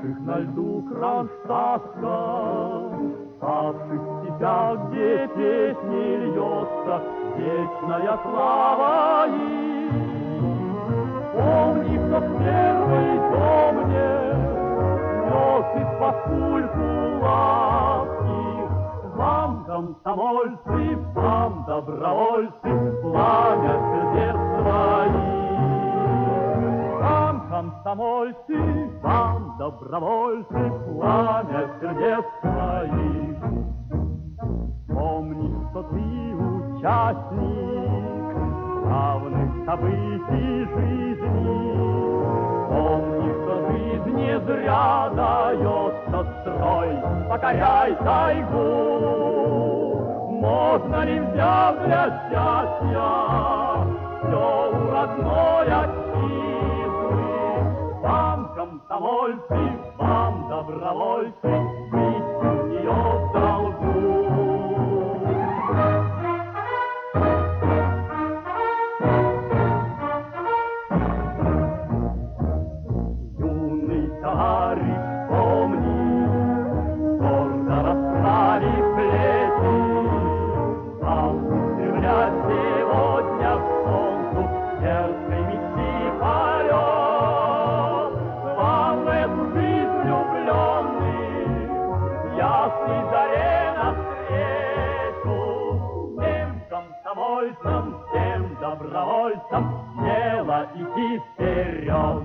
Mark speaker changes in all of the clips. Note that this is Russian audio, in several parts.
Speaker 1: наших на льду Кронштадтском, павших в степях, где песни льется вечная слава их. Помни, кто в первой домне нес из-под кульку лавки. Вам, комсомольцы, вам, добровольцы, пламя сердец своих. Вам, комсомольцы, вам, добровольцы, пламя сердец своих. Помни, что ты участник главных событий жизни. Помни, что жизнь не зря дается строй, покоряй тайгу. Можно ли взять для счастья все у родной отчизны? Вам, комсомольцы, вам, добровольцы, быть у нее в долгу. Юный товарищ, помни, гордо расправив плечи, вам устремлять сегодня к солнцу дерзкой мечты полет. Вам в эту жизнь влюбленных ясной заре навстречу. Всем комсомольцам, всем добровольцам смело идти вперед.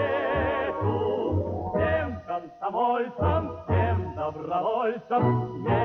Speaker 1: Комсомольцам, всем добровольцам,